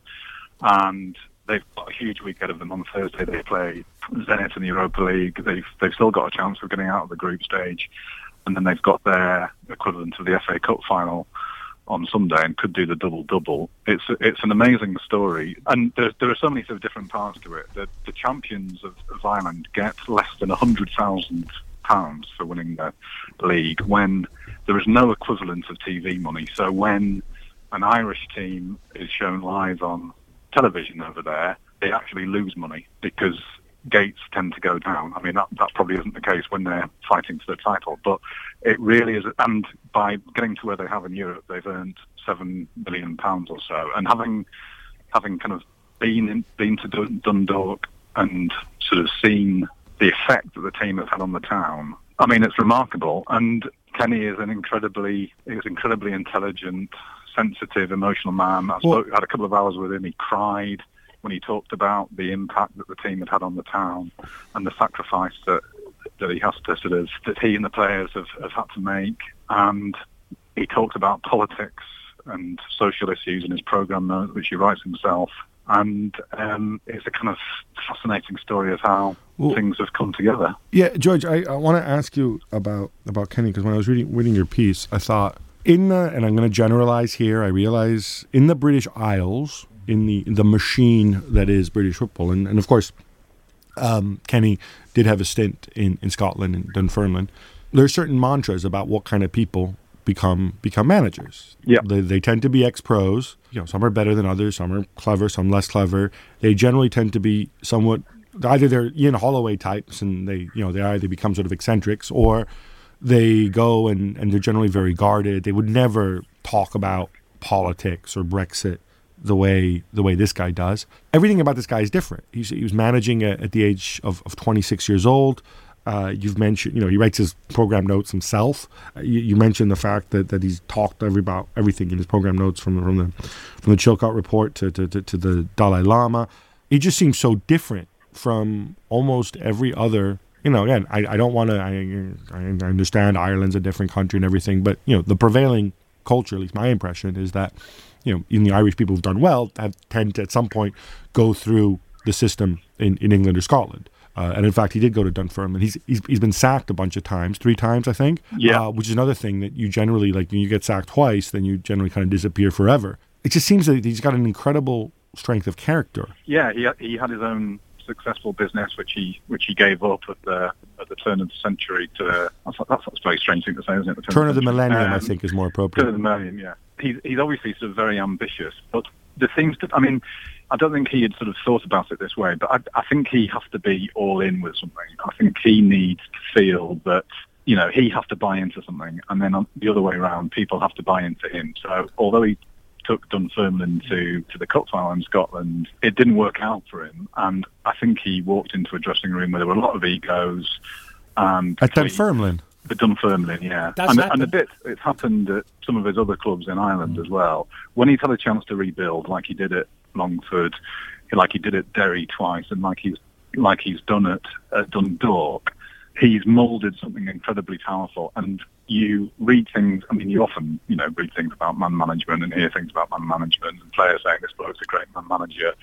and they've got a huge week ahead of them. On Thursday they play Zenit in the Europa League. They've they've still got a chance of getting out of the group stage, and then they've got their equivalent of the F A Cup final on Sunday and could do the double-double. It's it's an amazing story. And there, there are so many sort of different parts to it. The, the champions of, of Ireland get less than one hundred thousand pounds for winning the league when there is no equivalent of T V money. So when an Irish team is shown live on television over there, they actually lose money because gates tend to go down. I mean, that, that probably isn't the case when they're fighting for the title, but it really is. And by getting to where they have in Europe, they've earned seven million pounds or so. And having having kind of been in, been to Dun- Dundalk and sort of seen the effect that the team have had on the town, I mean, it's remarkable. And Kenny is an incredibly, is incredibly intelligent, sensitive, emotional man. I spoke, had a couple of hours with him. He cried when he talked about the impact that the team had had on the town and the sacrifice that that he has to sort of, that he and the players have, have had to make. And he talked about politics and social issues in his programme note, which he writes himself. And um, it's a kind of fascinating story of how well, things have come together. Yeah, George, I, I want to ask you about, about Kenny, because when I was reading reading your piece, I thought, in the, and I'm going to generalize here, I realize in the British Isles, in the the machine that is British football, and, and of course, um, Kenny did have a stint in, in Scotland, in Dunfermline, there are certain mantras about what kind of people become become managers. Yeah. They, they tend to be ex-pros. You know, some are better than others, some are clever, some less clever. They generally tend to be somewhat, either they're Ian Holloway types and they, you know, they either become sort of eccentrics, or they go and, and they're generally very guarded. They would never talk about politics or Brexit the way the way this guy does. Everything about this guy is different. He's, he was managing at, at the age of, of twenty-six years old. Uh, you've mentioned, you know, he writes his program notes himself. Uh, you, you mentioned the fact that, that he's talked every, about everything in his program notes, from, from the from the Chilcot report to, to, to, to the Dalai Lama. He just seems so different from almost every other. You know, again, I, I don't want to. I, I understand Ireland's a different country and everything, but you know, the prevailing culture, at least my impression, is that, you know, even the Irish people who've done well have tend to at some point go through the system in, in England or Scotland. Uh, and in fact, he did go to Dunfermline. He's, he's he's been sacked a bunch of times, three times, I think. Yeah. Uh, which is another thing that you generally, like, when you get sacked twice, then you generally kind of disappear forever. It just seems that he's got an incredible strength of character. Yeah, he he had his own successful business, which he which he gave up at the at the turn of the century to. That's, that's, that's a very strange thing to say, isn't it? The turn, turn of the, the millennium, um, I think, is more appropriate. Turn of the millennium, yeah. He's he's obviously sort of very ambitious, but the things that I mean. I don't think he had sort of thought about it this way, but I, I think he has to be all in with something. I think he needs to feel that, you know, he has to buy into something, and then on the other way around, people have to buy into him. So although he took Dunfermline to, to the cup final in Scotland, it didn't work out for him. And I think he walked into a dressing room where there were a lot of egos. And At Dunfermline? At Dunfermline, yeah. That's and, happened. and a bit, it's happened at some of his other clubs in Ireland mm. as well. When he's had a chance to rebuild, like he did at Longford, like he did at Derry twice, and like he's like he's done at, at Dundalk, he's moulded something incredibly powerful. And you read things. I mean, you often, you know, read things about man management and hear things about man management, and players saying this bloke's a great man manager.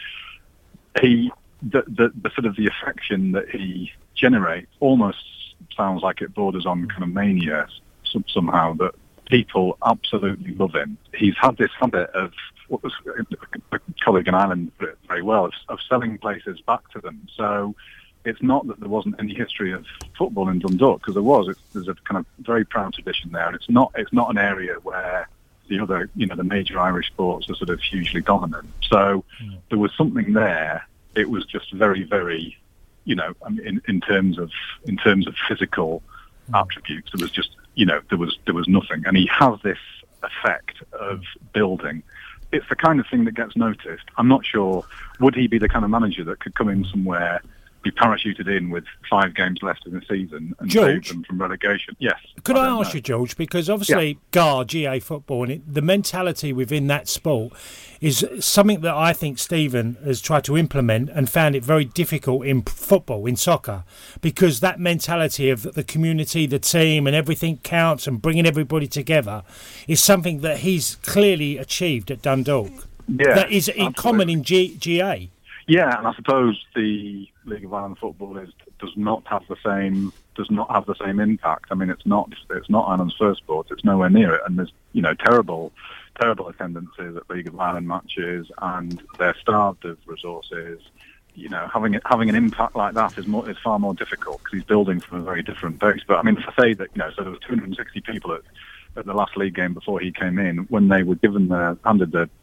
He, the, the the sort of the affection that he generates almost sounds like it borders on kind of mania some, somehow. That people absolutely love him. He's had this habit of, what was a colleague in Ireland put it very well, of, of selling places back to them. So it's not that there wasn't any history of football in Dundalk, because there was. It's, there's a kind of very proud tradition there, and it's not it's not an area where the other, you know, the major Irish sports are sort of hugely dominant. So mm. there was something there. It was just very, very, you know, I mean, in, in terms of in terms of physical mm. attributes, there was just, you know, there was there was nothing, and he has this effect of building. It's the kind of thing that gets noticed. I'm not sure, would he be the kind of manager that could come in somewhere, be parachuted in with five games left in the season and George, save them from relegation? Yes. Could I, I ask know. you, George, because obviously yeah. G A R, G A football, and it, the mentality within that sport is something that I think Stephen has tried to implement and found it very difficult in football, in soccer, because that mentality of the community, the team, and everything counts and bringing everybody together is something that he's clearly achieved at Dundalk. Yeah, that is absolutely. common in G- GA. Yeah, and I suppose the League of Ireland football is does not have the same does not have the same impact. I mean, it's not it's not Ireland's first sport. It's nowhere near it, and there's, you know, terrible terrible attendances at League of Ireland matches, and they're starved of resources. You know, having it, having an impact like that is more is far more difficult, because he's building from a very different base. But I mean, to say that, you know, so there was two hundred sixty people at at the last league game before he came in, when they were given the handed the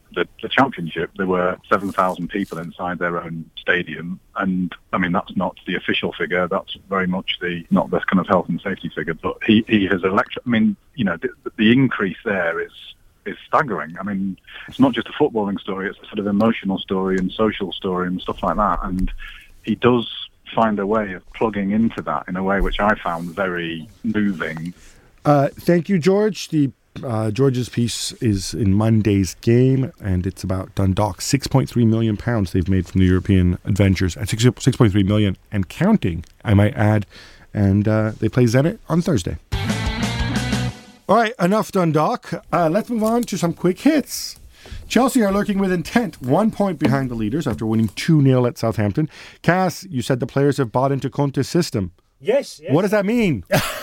the, the championship, there were seven thousand people inside their own stadium. And, I mean, that's not the official figure. That's very much the, not the kind of health and safety figure. But he, he has electric, I mean, you know, the, the increase there is is staggering. I mean, it's not just a footballing story, it's a sort of emotional story and social story and stuff like that. And he does find a way of plugging into that in a way which I found very moving. Uh, thank you, George. The uh, George's piece is in Monday's Game, and it's about Dundalk. six point three million pounds they've made from the European adventures, and six point three million and counting, I might add. And uh, they play Zenit on Thursday. All right, enough Dundalk. Uh, let's move on to some quick hits. Chelsea are lurking with intent, one point behind the leaders after winning two nil at Southampton. Cass, you said the players have bought into Conte's system. Yes, yes. What does that mean?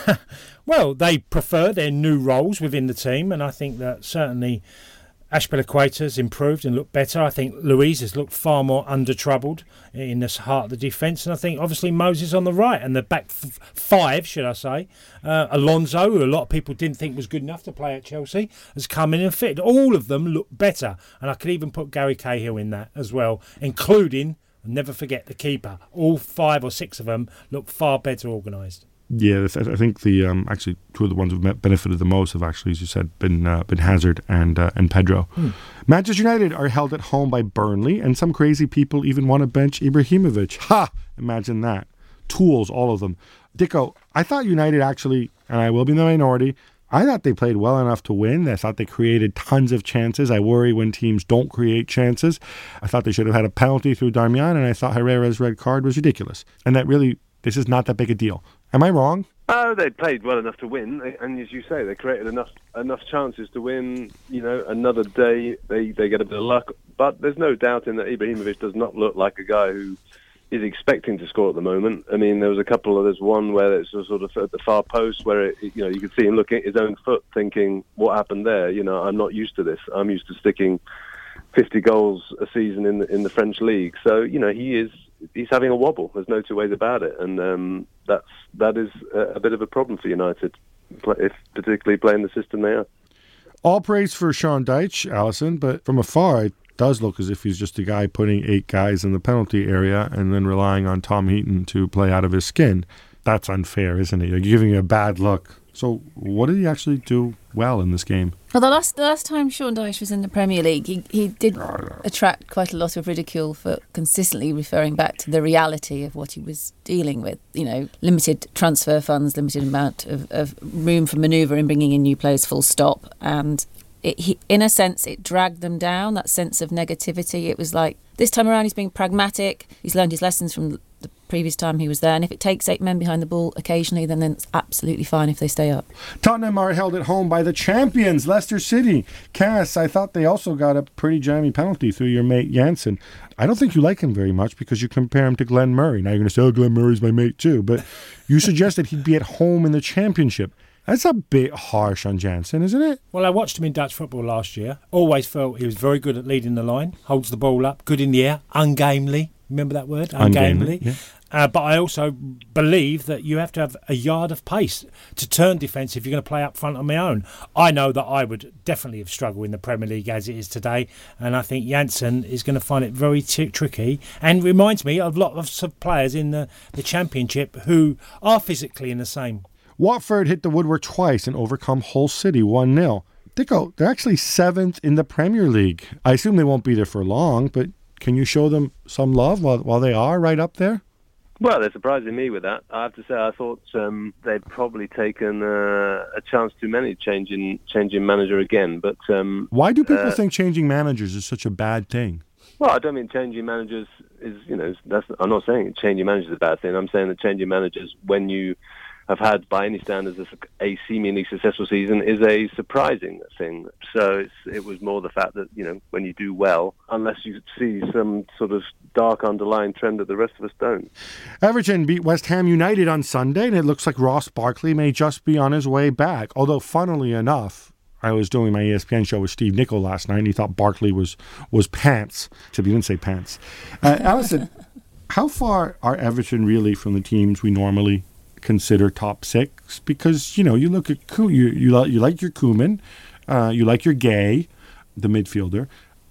Well, they prefer their new roles within the team, and I think that certainly Azpilicueta's improved and looked better. I think Luiz has looked far more under-troubled in the heart of the defence, and I think obviously Moses on the right and the back f- five, should I say. Uh, Alonso, who a lot of people didn't think was good enough to play at Chelsea, has come in and fitted. All of them look better, and I could even put Gary Cahill in that as well, including, never forget, the keeper. All five or six of them look far better organised. Yeah, I think the um, actually two of the ones who've benefited the most have actually, as you said, been uh, been Hazard and uh, and Pedro. Hmm. Manchester United are held at home by Burnley, and some crazy people even want to bench Ibrahimovic. Ha! Imagine that. Tools, all of them. Dicko, I thought United actually, and I will be in the minority, I thought they played well enough to win. I thought they created tons of chances. I worry when teams don't create chances. I thought they should have had a penalty through Darmian, and I thought Herrera's red card was ridiculous. And that really, this is not that big a deal. Am I wrong? Oh, they played well enough to win, and as you say, they created enough enough chances to win. You know, another day they, they get a bit of luck, but there's no doubting that Ibrahimovic does not look like a guy who is expecting to score at the moment. I mean, there was a couple of there's one where it's sort of at the far post where it, you know you could see him looking at his own foot, thinking, "What happened there?" You know, I'm not used to this. I'm used to sticking fifty goals a season in the, in the French league. So you know, he is. He's having a wobble. There's no two ways about it, and um, that's that is a, a bit of a problem for United, if particularly playing the system they are. All praise for Sean Dyche, Alison, but from afar it does look as if he's just a guy putting eight guys in the penalty area and then relying on Tom Heaton to play out of his skin. That's unfair, isn't it? You're giving him a bad look. So what did he actually do well in this game? Well, the last the last time Sean Dyche was in the Premier League, he, he did attract quite a lot of ridicule for consistently referring back to the reality of what he was dealing with. You know, limited transfer funds, limited amount of, of room for manoeuvre in bringing in new players, full stop. And it, he, in a sense, it dragged them down, that sense of negativity. It was like, this time around he's being pragmatic. He's learned his lessons from the previous time he was there, and if it takes eight men behind the ball occasionally, then, then it's absolutely fine if they stay up. Tottenham are held at home by the champions, Leicester City. Cass, I thought they also got a pretty jammy penalty through your mate Janssen. I don't think you like him very much because you compare him to Glenn Murray. Now you're going to say, oh, Glenn Murray's my mate too, but you suggested he'd be at home in the championship. That's a bit harsh on Janssen, isn't it? Well, I watched him in Dutch football last year. Always felt he was very good at leading the line, holds the ball up, good in the air, ungamely. Remember that word? Ungamely. ungamely yeah. Uh, but I also believe that you have to have a yard of pace to turn defence if you're going to play up front on my own. I know that I would definitely have struggled in the Premier League as it is today, and I think Janssen is going to find it very t- tricky and reminds me of a lot of players in the, the Championship who are physically in the same. Watford hit the woodwork twice and overcome Hull City one nil. Dicko, they're actually seventh in the Premier League. I assume they won't be there for long, but can you show them some love while, while they are right up there? Well, they're surprising me with that. I have to say, I thought um, they'd probably taken uh, a chance too many changing changing manager again. But um, why do people uh, think changing managers is such a bad thing? Well, I don't mean changing managers is you know that's. I'm not saying changing managers is a bad thing. I'm saying that changing managers when you have had, by any standards, a, a seemingly successful season is a surprising thing. So it's, it was more the fact that, you know, when you do well, unless you see some sort of dark underlying trend that the rest of us don't. Everton beat West Ham United on Sunday, and it looks like Ross Barkley may just be on his way back. Although, funnily enough, I was doing my E S P N show with Steve Nicol last night, and he thought Barkley was, was pants. Except he didn't say pants. Uh, Alison, how far are Everton really from the teams we normally consider top six? Because, you know, you look at you you, you like your Koeman, uh, you like your Gay, the midfielder.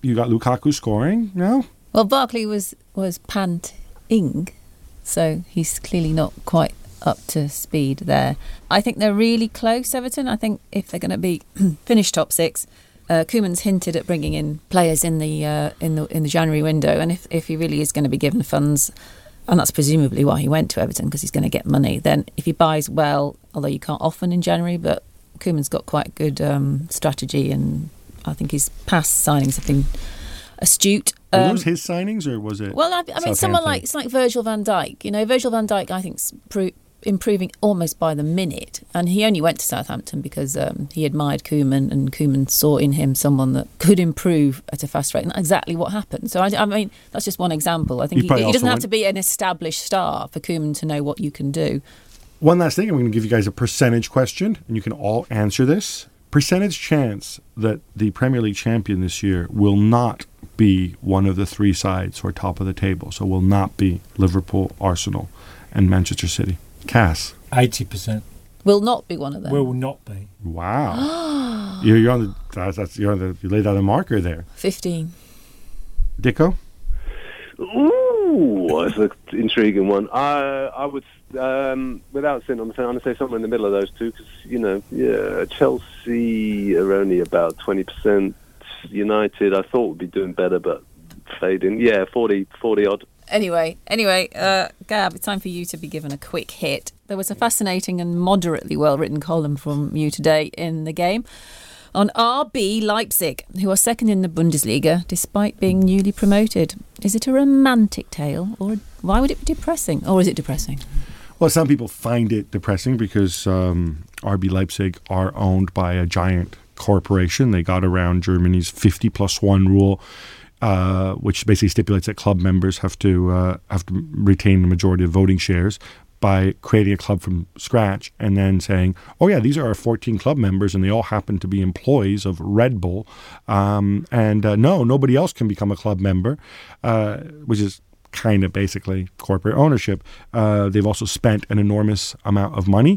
You got Lukaku scoring, no? Well, Barkley was, was panting, so he's clearly not quite up to speed there. I think they're really close, Everton. I think if they're going to be finish top six, uh, Koeman's hinted at bringing in players in the uh, in the in the January window, and if, if he really is going to be given funds, and that's presumably why he went to Everton, because he's going to get money, then if he buys well, although you can't often in January, but Koeman's got quite good um, strategy, and I think his past signings have been astute. Were Um, those his signings, or was it? well, I, I mean, someone like it's like Virgil van Dijk. You know, Virgil van Dijk, I think, is pro- improving almost by the minute, and he only went to Southampton because um, he admired Koeman, and Koeman saw in him someone that could improve at a fast rate, and that's exactly what happened. So, I, I mean, that's just one example. I think He he, probably he doesn't also have to be an established star for Koeman to know what you can do. One last thing, I'm going to give you guys a percentage question, and you can all answer this. Percentage chance that the Premier League champion this year will not be one of the three sides who are top of the table. So will not be Liverpool, Arsenal, and Manchester City. Cass. eighty percent. Will not be one of them. Will not be. Wow. you're, you're on the, that's, that's, you're on the, you laid out a marker there. fifteen. Dicko? Ooh, that's an intriguing one. I I would, um, without sitting on the fence, I'm going to say somewhere in the middle of those two, because, you know, yeah, Chelsea are only about twenty percent. United, I thought would be doing better, but fading. Yeah, forty, forty odd. Anyway, anyway, uh, Gab, it's time for you to be given a quick hit. There was a fascinating and moderately well-written column from you today in The Game on R B Leipzig, who are second in the Bundesliga despite being newly promoted. Is it a romantic tale, or why would it be depressing? Or is it depressing? Well, some people find it depressing because um, R B Leipzig are owned by a giant corporation. They got around Germany's fifty plus one rule, uh, which basically stipulates that club members have to uh, have to retain the majority of voting shares, by creating a club from scratch and then saying, oh yeah, these are our fourteen club members and they all happen to be employees of Red Bull. Um, and uh, no, nobody else can become a club member, uh, which is kind of basically corporate ownership. Uh, they've also spent an enormous amount of money.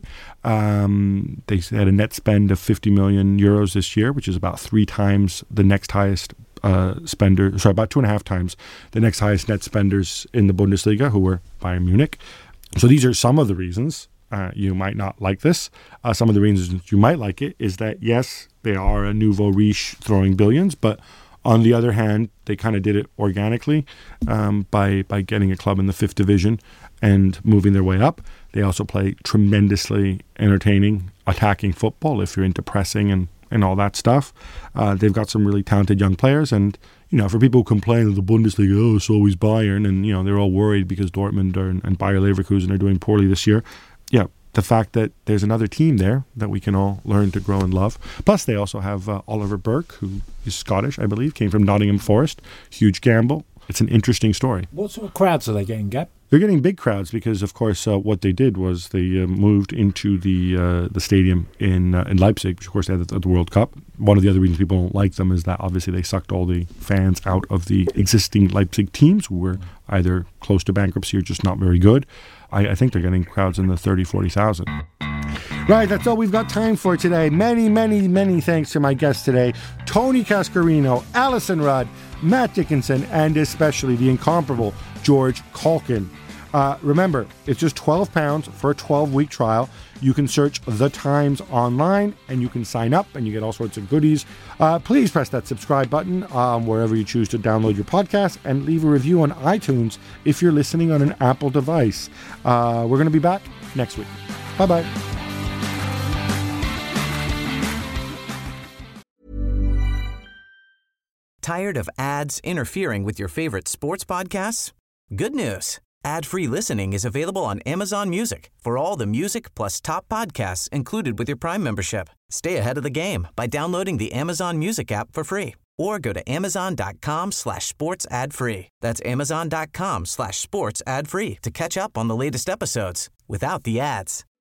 Um, they had a net spend of fifty million euros this year, which is about three times the next highest uh, spender, sorry, about two and a half times the next highest net spenders in the Bundesliga, who were Bayern Munich. So these are some of the reasons uh, you might not like this. Uh, some of the reasons you might like it is that, yes, they are a nouveau riche throwing billions, but on the other hand, they kind of did it organically um, by by getting a club in the fifth division and moving their way up. They also play tremendously entertaining, attacking football if you're into pressing and, and all that stuff. Uh, they've got some really talented young players, and you know, for people who complain of the Bundesliga, oh, it's always Bayern, and you know they're all worried because Dortmund are, and Bayer Leverkusen are doing poorly this year. Yeah, the fact that there's another team there that we can all learn to grow and love. Plus, they also have uh, Oliver Burke, who is Scottish, I believe, came from Nottingham Forest. Huge gamble. It's an interesting story. What sort of crowds are they getting, Gab? They're getting big crowds because, of course, uh, what they did was they uh, moved into the uh, the stadium in uh, in Leipzig, which, of course, they had at the World Cup. One of the other reasons people don't like them is that, obviously, they sucked all the fans out of the existing Leipzig teams who were either close to bankruptcy or just not very good. I, I think they're getting crowds in the thirty, forty thousand. Right, that's all we've got time for today. Many, many, many thanks to my guests today, Tony Cascarino, Alison Rudd, Matt Dickinson, and especially the incomparable George Caulkin. Uh, remember, it's just twelve pounds for a twelve-week trial. You can search The Times online, and you can sign up, and you get all sorts of goodies. Uh, please press that subscribe button um, wherever you choose to download your podcast, and leave a review on iTunes if you're listening on an Apple device. Uh, we're going to be back next week. Bye-bye. Tired of ads interfering with your favorite sports podcasts? Good news. Ad-free listening is available on Amazon Music for all the music plus top podcasts included with your Prime membership. Stay ahead of the game by downloading the Amazon Music app for free or go to amazon.com slash sports ad free. That's amazon.com slash sports ad free to catch up on the latest episodes without the ads.